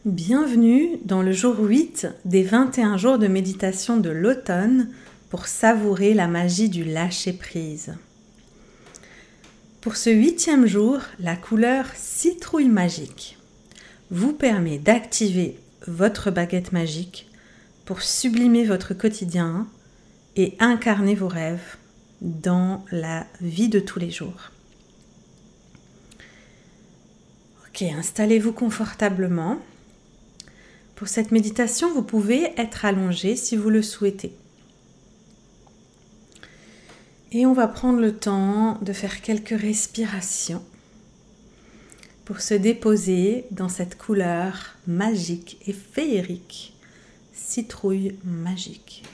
Bienvenue dans le jour 8 des 21 jours de méditation de l'automne pour savourer la magie du lâcher-prise. Pour ce 8e jour, la couleur citrouille magique vous permet d'activer votre baguette magique pour sublimer votre quotidien et incarner vos rêves dans la vie de tous les jours. Ok, installez-vous confortablement. Pour cette méditation, vous pouvez être allongé si vous le souhaitez. Et on va prendre le temps de faire quelques respirations pour se déposer dans cette couleur magique et féerique, citrouille magique.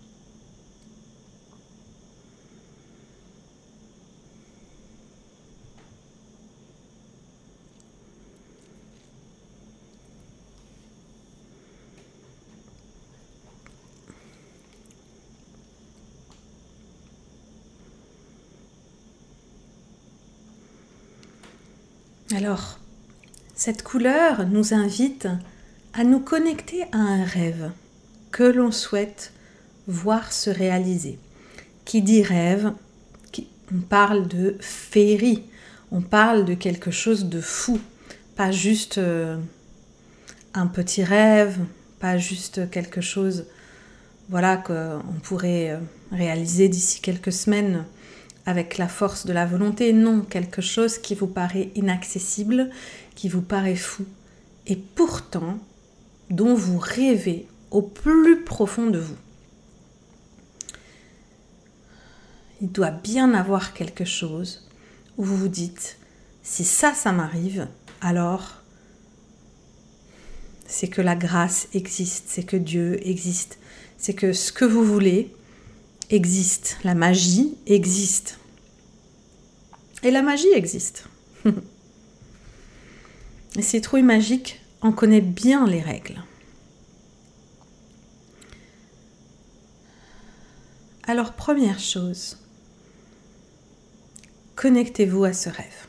Alors, cette couleur nous invite à nous connecter à un rêve que l'on souhaite voir se réaliser. Qui dit rêve, on parle de féerie, on parle de quelque chose de fou, pas juste un petit rêve, pas juste quelque chose qu'on pourrait réaliser d'ici quelques semaines avec la force de la volonté. Non, quelque chose qui vous paraît inaccessible, qui vous paraît fou, et pourtant dont vous rêvez au plus profond de vous. Il doit bien avoir quelque chose où vous vous dites, si ça m'arrive, alors c'est que la grâce existe, c'est que Dieu existe, c'est que ce que vous voulez existe, la magie existe. Et la magie existe. Et Citrouille magique en connaît bien les règles. Alors, première chose, connectez-vous à ce rêve.